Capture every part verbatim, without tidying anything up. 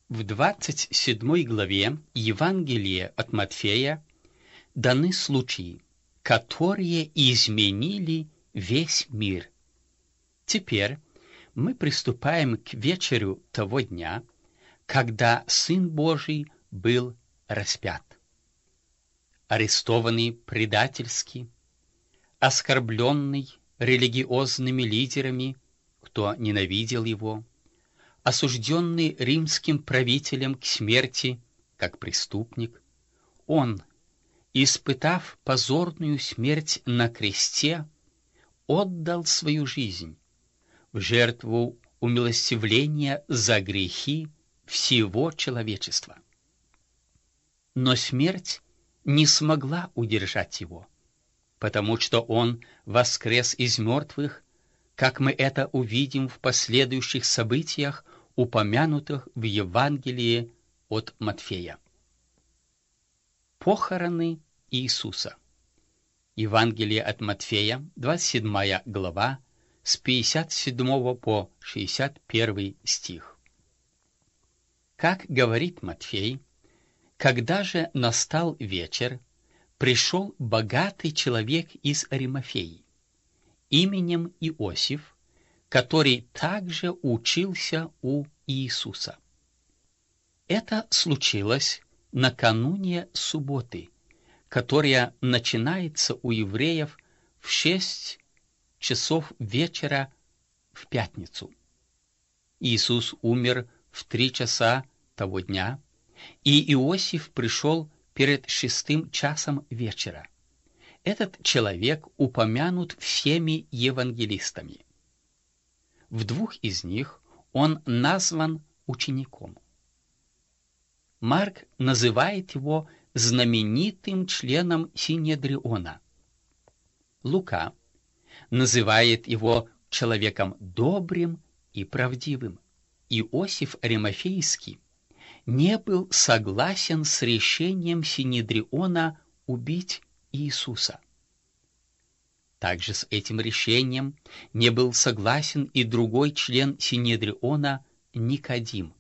В двадцать седьмой главе Евангелия от Матфея даны случаи, которые изменили весь мир. Теперь мы приступаем к вечеру того дня, когда Сын Божий был распят. Арестованный предательски, оскорбленный религиозными лидерами, кто ненавидел его, осужденный римским правителем к смерти как преступник, он, испытав позорную смерть на кресте, отдал свою жизнь в жертву умилостивления за грехи всего человечества. Но смерть не смогла удержать его, потому что он воскрес из мертвых, как мы это увидим в последующих событиях, упомянутых в Евангелии от Матфея. Похороны Иисуса. Евангелие от Матфея, двадцать седьмая глава, с пятьдесят седьмого по шестьдесят первый стих. Как говорит Матфей, когда же настал вечер, пришел богатый человек из Аримафеи, именем Иосиф, который также учился у Иисуса. Это случилось накануне субботы, которая начинается у евреев в шесть часов вечера в пятницу. Иисус умер в три часа того дня, и Иосиф пришел перед шестым часом вечера. Этот человек упомянут всеми евангелистами. В двух из них он назван учеником. Марк называет его знаменитым членом Синедриона. Лука называет его человеком добрым и правдивым. Иосиф Аримафейский не был согласен с решением Синедриона убить Иисуса. Также с этим решением не был согласен и другой член Синедриона Никодим.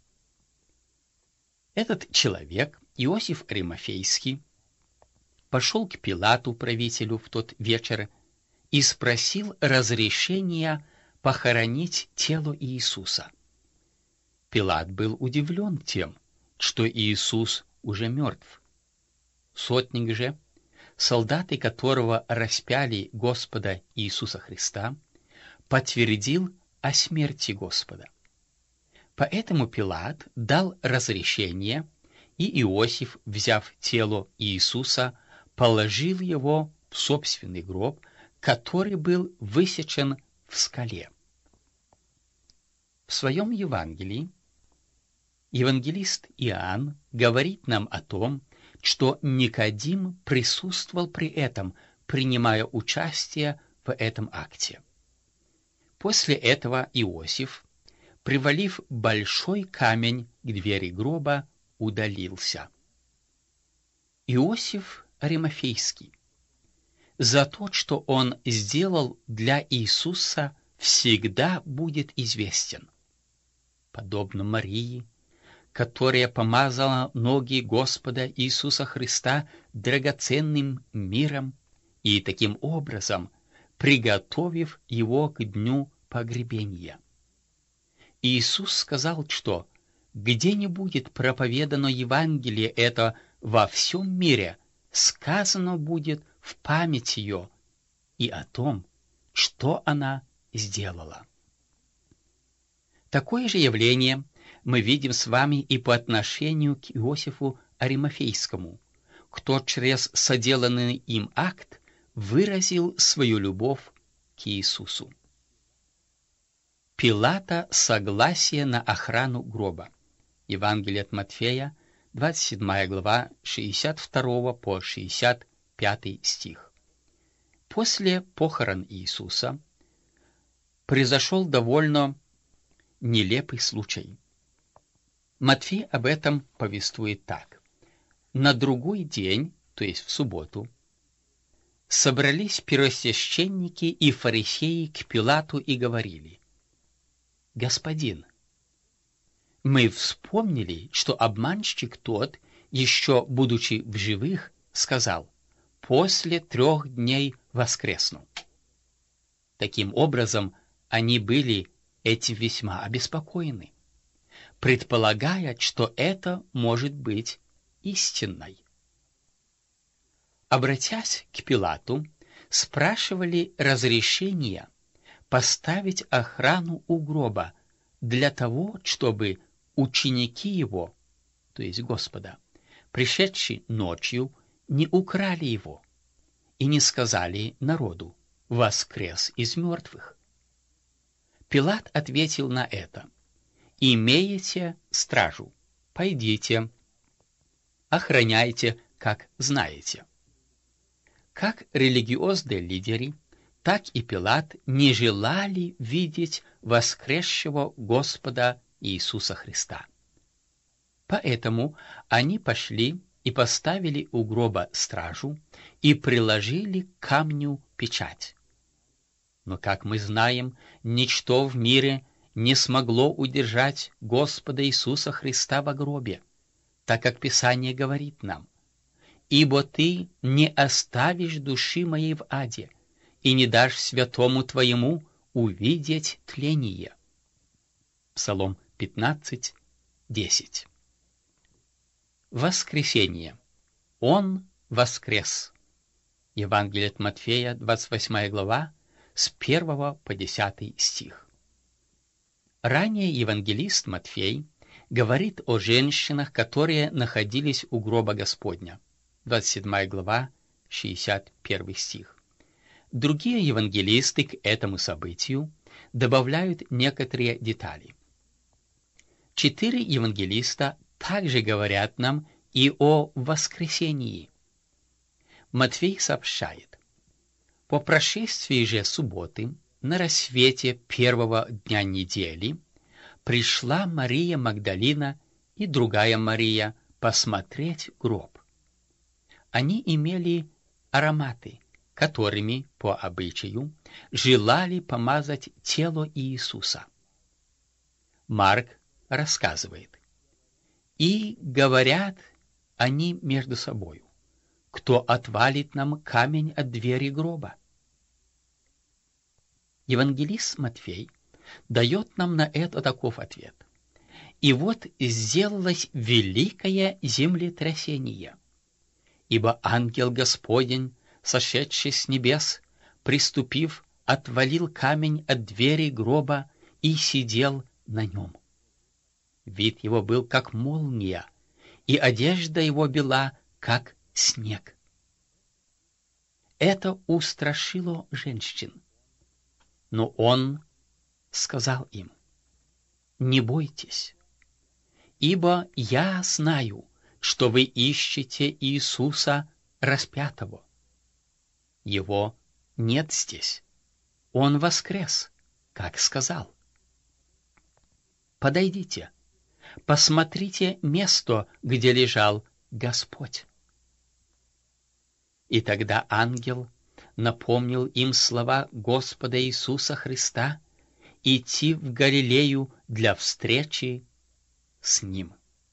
Этот человек, Иосиф Аримафейский, пошел к Пилату, правителю, в тот вечер и спросил разрешения похоронить тело Иисуса. Пилат был удивлен тем, что Иисус уже мертв. Сотник же, солдаты которого распяли Господа Иисуса Христа, подтвердил о смерти Господа. Поэтому Пилат дал разрешение, и Иосиф, взяв тело Иисуса, положил его в собственный гроб, который был высечен в скале. В своем Евангелии евангелист Иоанн говорит нам о том, что Никодим присутствовал при этом, принимая участие в этом акте. После этого Иосиф, привалив большой камень к двери гроба, удалился. Иосиф Аримафейский за то, что он сделал для Иисуса, всегда будет известен. Подобно Марии, которая помазала ноги Господа Иисуса Христа драгоценным миром и таким образом приготовив его к дню погребения. Иисус сказал, что где не будет проповедано Евангелие это во всем мире, сказано будет в память ее и о том, что она сделала. Такое же явление мы видим с вами и по отношению к Иосифу Аримафейскому, кто через соделанный им акт выразил свою любовь к Иисусу. Пилата согласие на охрану гроба. Евангелие от Матфея, двадцать седьмая глава, шестьдесят второй по шестьдесят пятый стих. После похорон Иисуса произошел довольно нелепый случай. Матфей об этом повествует так. На другой день, то есть в субботу, собрались первосвященники и фарисеи к Пилату и говорили: «Господин, Мы вспомнили, что обманщик тот, еще будучи в живых, сказал: «После трех дней воскресну». Таким образом, они были этим весьма обеспокоены, предполагая, что это может быть истинной. Обратясь к Пилату, спрашивали разрешения поставить охрану у гроба для того, чтобы ученики его, то есть Господа, пришедшие ночью, не украли его и не сказали народу: «Воскрес из мертвых». Пилат ответил на это: «Имеете стражу, пойдите, охраняйте, как знаете». Как религиозные лидеры, так и Пилат не желали видеть воскресшего Господа Иисуса Христа. Поэтому они пошли и поставили у гроба стражу и приложили к камню печать. Но, как мы знаем, ничто в мире не смогло удержать Господа Иисуса Христа во гробе, так как Писание говорит нам: «Ибо ты не оставишь души моей в аде, и не дашь святому твоему увидеть тление». Псалом пятнадцать, десять. Воскресение. Он воскрес. Евангелие от Матфея, двадцать восьмая глава, с первого по десятый стих. Ранее евангелист Матфей говорит о женщинах, которые находились у гроба Господня. двадцать седьмая глава, шестьдесят первый стих. Другие евангелисты к этому событию добавляют некоторые детали. Четыре евангелиста также говорят нам и о воскресении. Матфей сообщает: «По прошествии же субботы, на рассвете первого дня недели, пришла Мария Магдалина и другая Мария посмотреть гроб. Они имели ароматы, которыми, по обычаю, желали помазать тело Иисуса». Марк рассказывает: «И говорят они между собою: кто отвалит нам камень от двери гроба?» Евангелист Матфей дает нам на это таков ответ: «И вот сделалось великое землетрясение, ибо ангел Господень, сошедший с небес, приступив, отвалил камень от двери гроба и сидел на нем. Вид его был как молния, и одежда его бела, как снег». Это устрашило женщин. Но он сказал им: «Не бойтесь, ибо я знаю, что вы ищете Иисуса распятого. Его нет здесь. Он воскрес, как сказал. Подойдите, посмотрите место, где лежал Господь». И тогда ангел напомнил им слова Господа Иисуса Христа идти в Галилею для встречи с Ним.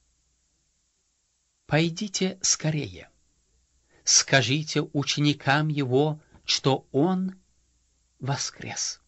«Пойдите скорее, скажите ученикам Его, что Он воскрес».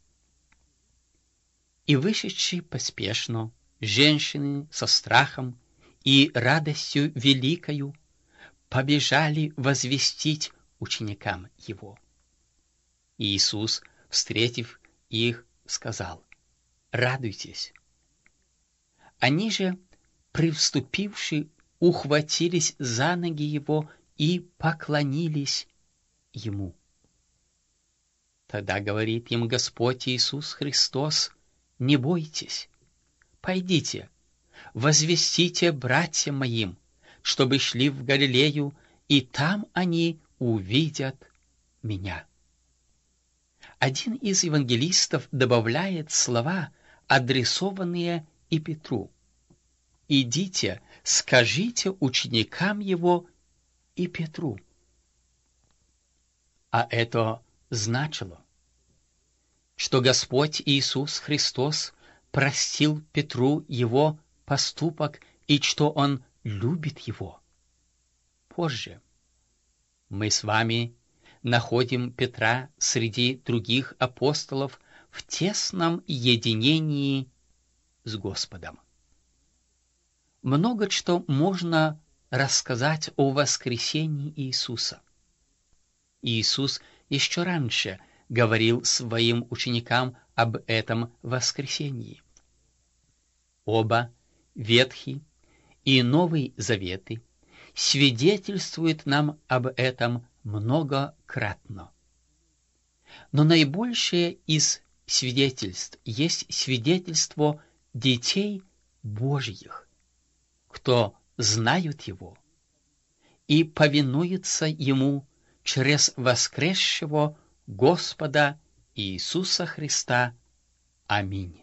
И вышедшие поспешно женщины со страхом и радостью великою побежали возвестить ученикам Его. Иисус, встретив их, сказал: «Радуйтесь». Они же, привступивши, ухватились за ноги Его и поклонились Ему. Тогда говорит им Господь Иисус Христос: «Не бойтесь, пойдите, возвестите братьям моим, чтобы шли в Галилею, и там они увидят меня». Один из евангелистов добавляет слова, адресованные и Петру: «Идите, скажите ученикам его и Петру». А это значило, что Господь Иисус Христос простил Петру его поступок и что он любит его. Позже мы с вами находим Петра среди других апостолов в тесном единении с Господом. Много что можно рассказать о воскресении Иисуса. Иисус еще раньше говорил своим ученикам об этом воскресении. Оба, Ветхий и Новый Заветы, свидетельствуют нам об этом многократно. Но наибольшее из свидетельств есть свидетельство детей Божьих, кто знают Его и повинуются Ему через воскресшего Господа Иисуса Христа. Аминь.